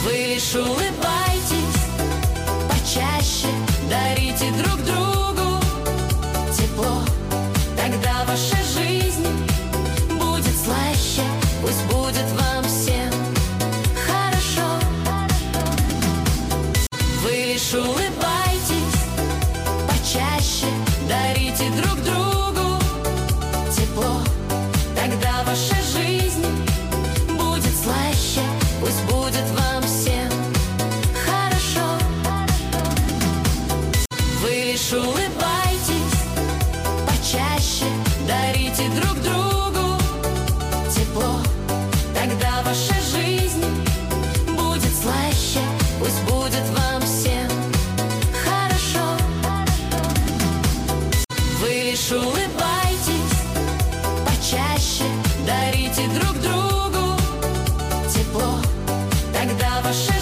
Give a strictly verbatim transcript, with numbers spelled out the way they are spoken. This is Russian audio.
Вы лишь улыбайтесь почаще, дарите друг другу тепло. Тогда ваша жизнь будет слаще, пусть будет вам всем хорошо. Вы лишь улыбайтесь почаще, дарите друг другу тепло. Тогда ваша жизнь будет слаще, пусть будет вам всем хорошо. Вы лишь улыбайтесь почаще, дарите друг другу тепло. Тогда ваша жизнь будет слаще, пусть будет вам всем хорошо. Вы лишь улыбайтесь почаще, дарите друг другу тепло. Тогда ваша